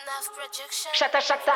Shatta shatta.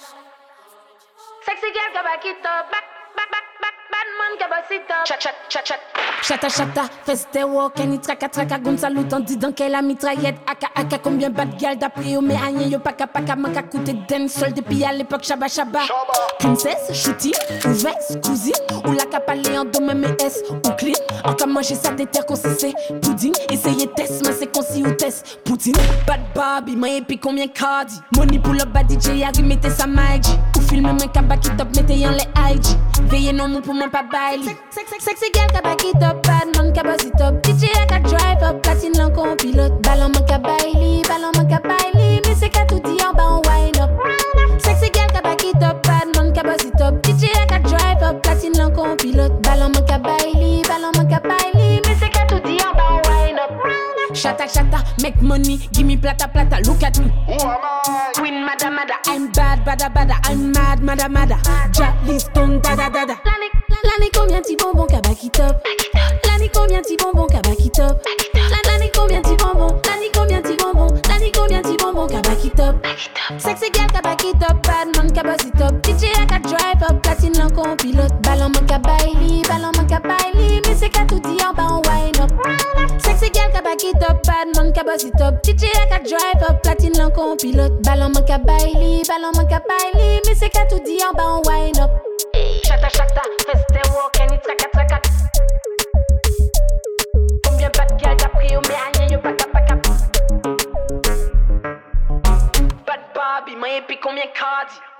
Sexy girl, go back it up. Bad man, go back it up. Chat. Shatta shatta, feste walk, any traka gon salut en dit dans quelle mitraillette. Aka combien bad girl d'après yo mais rien yo paka manka coûté den sol depuis à l'époque chaba. Princesse, shooting, ou vex, cousine, ou la capalé en dos même S, ou clean. Encore manger ça des terres qu'on c'est pudding. Essayer test, mais c'est concis ou test. Poutine, bad Barbie, mais et puis combien cardi. Money pull up bad DJ, y'a mettez sa magie. Ou filmer mon kabaki top, mettez en les IG. Veillez non mon pour mon pas baili. Sexy girl kabaki top, bad man kabasi top. DJ a drive up, platine l'encon pilote. Ballon man kabaili, mais c'est qu'à tout dit en bas on wine up. Sexy girl kabaki top, bad man kabasi top. DJ a drive up, platine l'encon pilote. Ballon man kabaili, mais c'est qu'à tout dit en bas on wine up. Shatta, make money, give me plata, look at me. Who am I? Queen mada, I'm bad, bada, I'm mad, mada. Jolly stone, dada. L'année combien ti bonbon kabaki top? L'année combien ti bonbon kabaki top? L'année combien ti bonbon? L'année combien ti bonbon kabaki top? Sexy girl kabaki top, bad man kabasi top. DJ a drive up, platine l'encon pilote. Ballon man kabaili, mais c'est qu'à tout dit en bas on wine up. Sexy girl kabaki top, bad man kabasi top. DJ a drive up, platine l'encon pilote. Ballon man kabaili, mais c'est qu'à tout dit en bas on wine up. Shatta, feste walk, any traka. Combien bad girl d'après yo mais rien yo paka. Bad Barbie, mais et puis combien cardi.